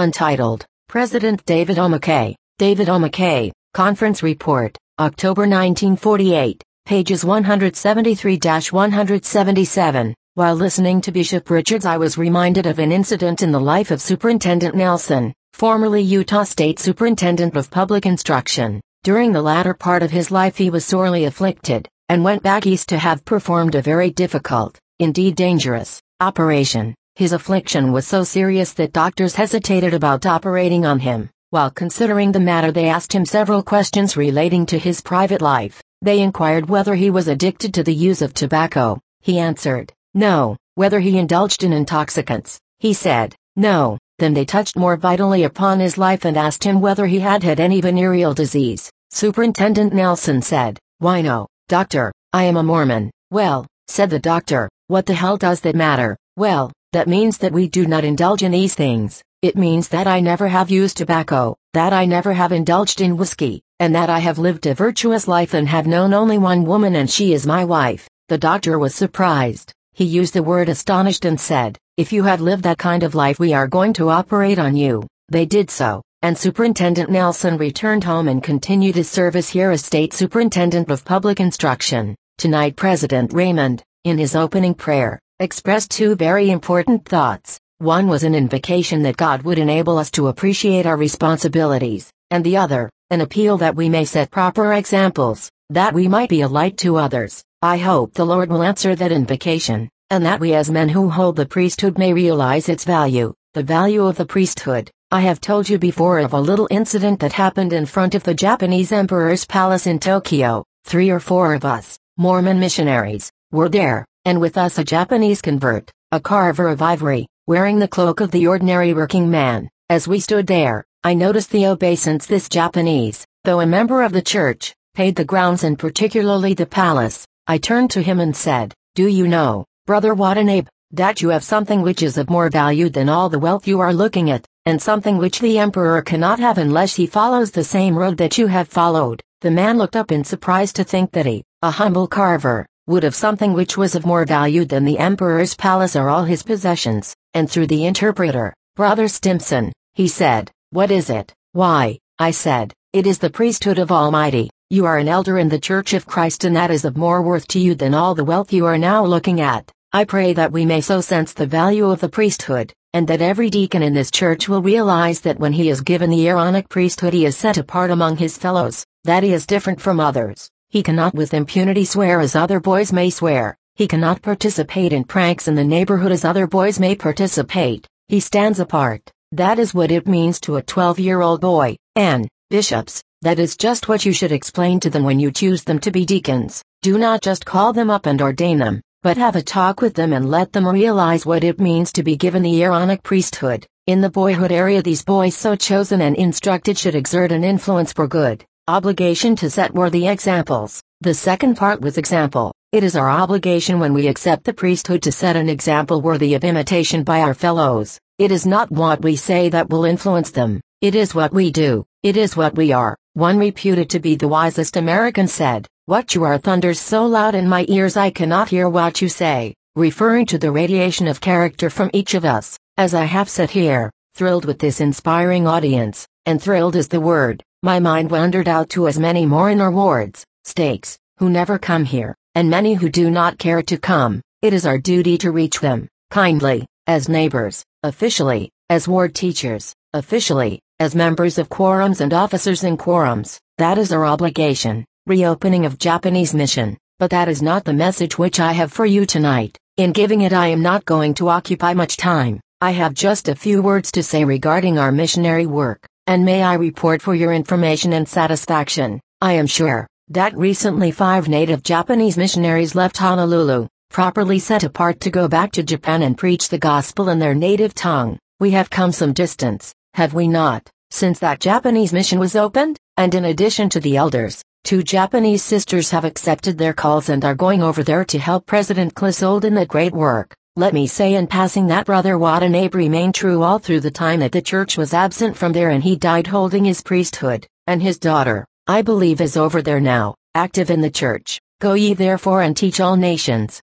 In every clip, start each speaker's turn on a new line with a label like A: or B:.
A: Untitled, President David O. McKay. David O. McKay, Conference Report, October 1948, pages 173-177. While listening to Bishop Richards, I was reminded of an incident in the life of Superintendent Nelson, formerly Utah State Superintendent of Public Instruction. During the latter part of his life he was sorely afflicted, and went back east to have performed a very difficult, indeed dangerous, operation. His affliction was so serious that doctors hesitated about operating on him. While considering the matter, they asked him several questions relating to his private life. They inquired whether he was addicted to the use of tobacco. He answered, no. Whether he indulged in intoxicants. He said, no. Then they touched more vitally upon his life and asked him whether he had had any venereal disease. Superintendent Nelson said, why no, doctor, I am a Mormon. Well, said the doctor, what the hell does that matter? Well, that means that we do not indulge in these things. It means that I never have used tobacco, that I never have indulged in whiskey, and that I have lived a virtuous life and have known only one woman, and she is my wife. The doctor was surprised. He used the word astonished and said, if you have lived that kind of life, we are going to operate on you. They did so, and Superintendent Nelson returned home and continued his service here as State Superintendent of Public Instruction. Tonight President Raymond, in his opening prayer, expressed two very important thoughts. One was an invocation that God would enable us to appreciate our responsibilities, and the other, an appeal that we may set proper examples, that we might be a light to others. I hope the Lord will answer that invocation, and that we as men who hold the priesthood may realize its value, the value of the priesthood. I have told you before of a little incident that happened in front of the Japanese Emperor's palace in Tokyo. 3 or 4 of us, Mormon missionaries, were there, and with us a Japanese convert, a carver of ivory, wearing the cloak of the ordinary working man. As we stood there, I noticed the obeisance this Japanese, though a member of the church, paid the grounds and particularly the palace. I turned to him and said, do you know, Brother Watanabe, that you have something which is of more value than all the wealth you are looking at, and something which the emperor cannot have unless he follows the same road that you have followed. The man looked up in surprise to think that he, a humble carver, would have something which was of more value than the emperor's palace or all his possessions, and through the interpreter, Brother Stimson, he said, what is it? Why, I said, it is the priesthood of Almighty. You are an elder in the Church of Christ, and that is of more worth to you than all the wealth you are now looking at. I pray that we may so sense the value of the priesthood, and that every deacon in this church will realize that when he is given the Aaronic priesthood he is set apart among his fellows, that he is different from others. He cannot with impunity swear as other boys may swear. He cannot participate in pranks in the neighborhood as other boys may participate. He stands apart. That is what it means to a 12-year-old boy. And, bishops, that is just what you should explain to them when you choose them to be deacons. Do not just call them up and ordain them, but have a talk with them and let them realize what it means to be given the Aaronic priesthood. In the boyhood area, these boys so chosen and instructed should exert an influence for good. Obligation to set worthy examples. The second part was example. It is our obligation when we accept the priesthood to set an example worthy of imitation by our fellows. It is not what we say that will influence them. It is what we do. It is what we are. One reputed to be the wisest American said, "What you are thunders so loud in my ears I cannot hear what you say," referring to the radiation of character from each of us. As I have sat here, thrilled with this inspiring audience, and thrilled is the word, my mind wandered out to as many more in our wards, stakes, who never come here, and many who do not care to come. It is our duty to reach them, kindly, as neighbors, officially, as ward teachers, officially, as members of quorums and officers in quorums. That is our obligation. Reopening of Japanese mission. But that is not the message which I have for you tonight. In giving it I am not going to occupy much time. I have just a few words to say regarding our missionary work, and may I report for your information and satisfaction, I am sure, that recently 5 native Japanese missionaries left Honolulu, properly set apart to go back to Japan and preach the gospel in their native tongue. We have come some distance, have we not, since that Japanese mission was opened? And in addition to the elders, 2 Japanese sisters have accepted their calls and are going over there to help President Clissold in that great work. Let me say in passing that Brother Watanabe remained true all through the time that the church was absent from there, and he died holding his priesthood, and his daughter, I believe, is over there now, active in the church. Go ye therefore and teach all nations.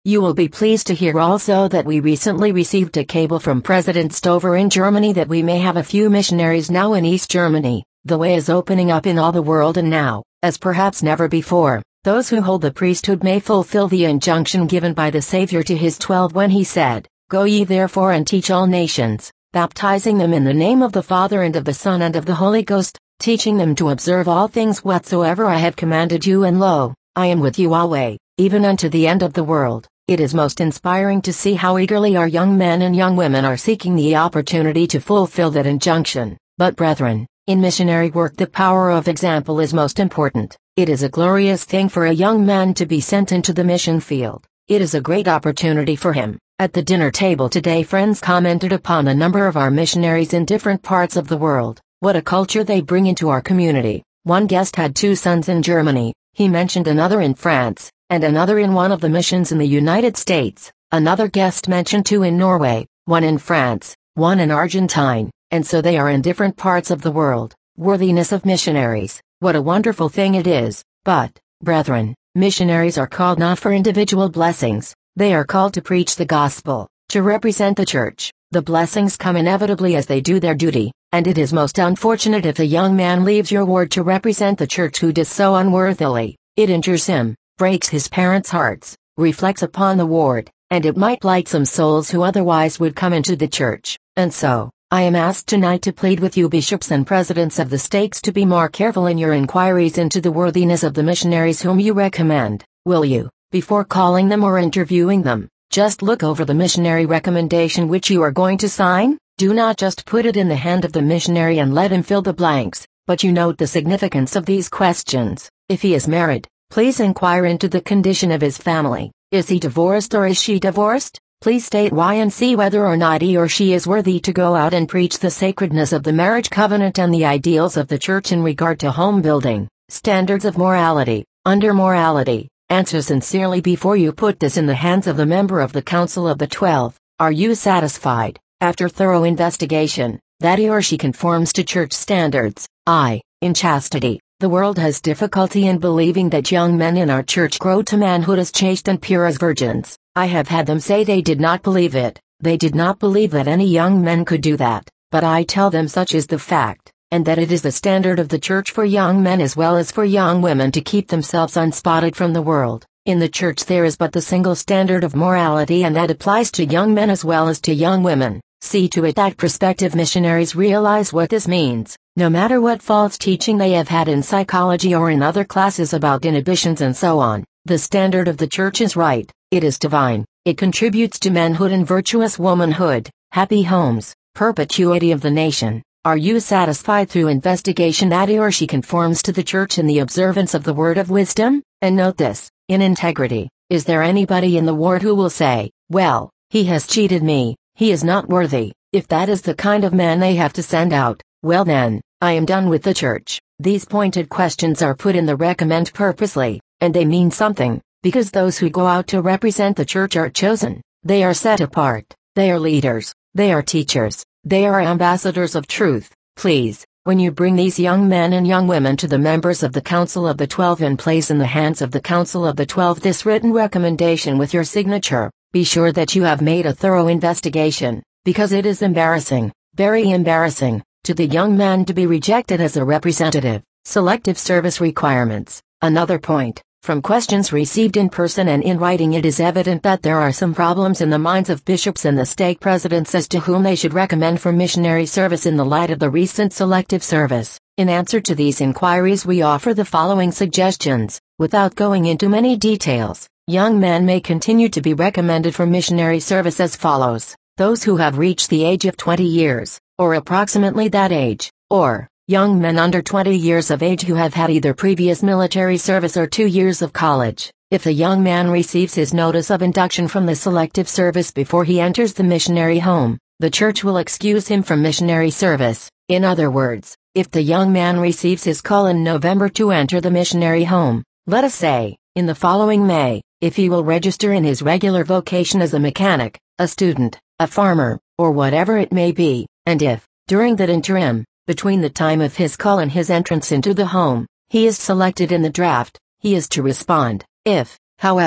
A: You will be pleased to hear also that we recently received a cable from President Stover in Germany that we may have a few missionaries now in East Germany. The way is opening up in all the world, and now, as perhaps never before, those who hold the priesthood may fulfill the injunction given by the Savior to his 12 when he said, "Go ye therefore and teach all nations, baptizing them in the name of the Father and of the Son and of the Holy Ghost, teaching them to observe all things whatsoever I have commanded you, and lo, I am with you always, even unto the end of the world." It is most inspiring to see how eagerly our young men and young women are seeking the opportunity to fulfill that injunction. But brethren, in missionary work the power of example is most important. It is a glorious thing for a young man to be sent into the mission field. It is a great opportunity for him. At the dinner table today, friends commented upon a number of our missionaries in different parts of the world. What a culture they bring into our community. One guest had 2 sons in Germany. He mentioned another in France, and another in one of the missions in the United States. Another guest mentioned 2 in Norway, 1 in France, 1 in Argentine, and so they are in different parts of the world. Worthiness of missionaries, what a wonderful thing it is. But, brethren, missionaries are called not for individual blessings, they are called to preach the gospel, to represent the church. The blessings come inevitably as they do their duty, and it is most unfortunate if a young man leaves your ward to represent the church who does so unworthily. It injures him, breaks his parents' hearts, reflects upon the ward, and it might blight some souls who otherwise would come into the church. And so, I am asked tonight to plead with you bishops and presidents of the states to be more careful in your inquiries into the worthiness of the missionaries whom you recommend. Will you, before calling them or interviewing them, just look over the missionary recommendation which you are going to sign? Do not just put it in the hand of the missionary and let him fill the blanks, but you note the significance of these questions. If he is married, please inquire into the condition of his family. Is he divorced or is she divorced? Please state why and see whether or not he or she is worthy to go out and preach the sacredness of the marriage covenant and the ideals of the church in regard to home building. Standards of morality. Under morality, answer sincerely before you put this in the hands of the member of the Council of the 12. Are you satisfied, after thorough investigation, that he or she conforms to church standards? In chastity. The world has difficulty in believing that young men in our church grow to manhood as chaste and pure as virgins. I have had them say they did not believe it. They did not believe that any young men could do that. But I tell them such is the fact, and that it is the standard of the church for young men as well as for young women to keep themselves unspotted from the world. In the church there is but the single standard of morality, and that applies to young men as well as to young women. See to it that prospective missionaries realize what this means. No matter what false teaching they have had in psychology or in other classes about inhibitions and so on, the standard of the church is right, it is divine, it contributes to manhood and virtuous womanhood, happy homes, perpetuity of the nation. Are you satisfied through investigation that he or she conforms to the church in the observance of the word of wisdom? And note this, in integrity. Is there anybody in the ward who will say, well, he has cheated me, he is not worthy? If that is the kind of man they have to send out, well then, I am done with the church. These pointed questions are put in the recommend purposely, and they mean something, because those who go out to represent the church are chosen, they are set apart, they are leaders, they are teachers, they are ambassadors of truth. Please, when you bring these young men and young women to the members of the Council of the 12 and place in the hands of the Council of the 12 this written recommendation with your signature, be sure that you have made a thorough investigation, because it is embarrassing, very embarrassing, to the young man to be rejected as a representative. Selective service requirements. Another point, from questions received in person and in writing, it is evident that there are some problems in the minds of bishops and the stake presidents as to whom they should recommend for missionary service in the light of the recent selective service. In answer to these inquiries we offer the following suggestions, without going into many details. Young men may continue to be recommended for missionary service as follows: those who have reached the age of 20 years, or approximately that age, or young men under 20 years of age who have had either previous military service or 2 years of college. If the young man receives his notice of induction from the selective service before he enters the missionary home, the church will excuse him from missionary service. In other words, if the young man receives his call in November to enter the missionary home, let us say, in the following May, if he will register in his regular vocation as a mechanic, a student, a farmer, or whatever it may be, and if, during that interim, between the time of his call and his entrance into the home, he is selected in the draft, he is to respond. If, however,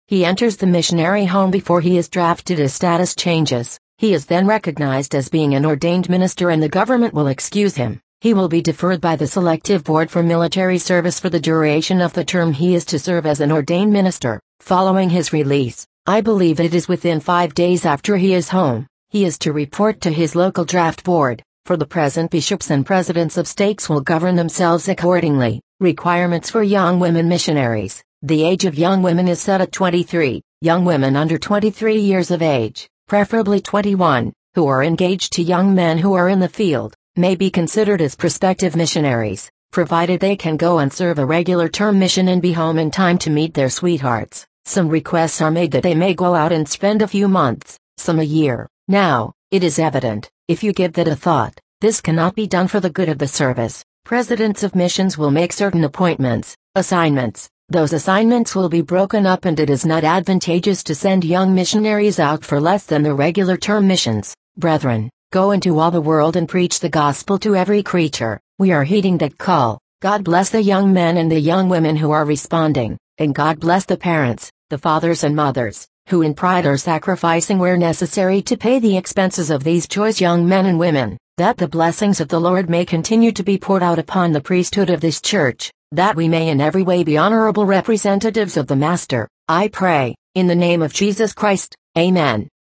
A: He enters the missionary home before he is drafted. His status changes. He is then recognized as being an ordained minister and the government will excuse him. He will be deferred by the Selective Board for Military Service for the duration of the term he is to serve as an ordained minister. Following his release, I believe it is within 5 days after he is home, he is to report to his local draft board. For the present, bishops and presidents of states will govern themselves accordingly. Requirements for young women missionaries. The age of young women is set at 23. Young women under 23 years of age, preferably 21, who are engaged to young men who are in the field, may be considered as prospective missionaries, provided they can go and serve a regular term mission and be home in time to meet their sweethearts. Some requests are made that they may go out and spend a few months, some a year. Now, it is evident, if you give that a thought, this cannot be done for the good of the service. Presidents of missions will make certain appointments, assignments. Those assignments will be broken up and it is not advantageous to send young missionaries out for less than the regular term missions. Brethren, go into all the world and preach the gospel to every creature. We are heeding that call. God bless the young men and the young women who are responding, and God bless the parents, the fathers and mothers, who in pride are sacrificing where necessary to pay the expenses of these choice young men and women, that the blessings of the Lord may continue to be poured out upon the priesthood of this church, that we may in every way be honorable representatives of the Master. I pray, in the name of Jesus Christ, Amen.